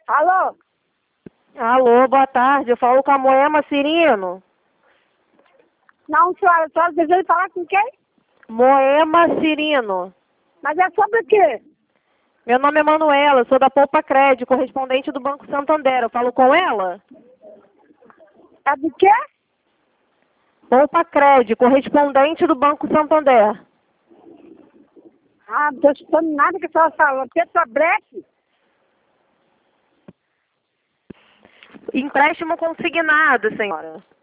Alô? Alô, boa tarde. Eu falo com a Moema Cirino. Não, senhora, a senhora deseja falar com quem? Moema Cirino. Mas é sobre o quê? Meu nome é Manuela, sou da Poupa Crédito, correspondente do Banco Santander. Eu falo com ela? É do quê? Poupa Crédito, correspondente do Banco Santander. Ah, não estou escutando nada que a senhora falou. Petrobras? Empréstimo consignado, senhora.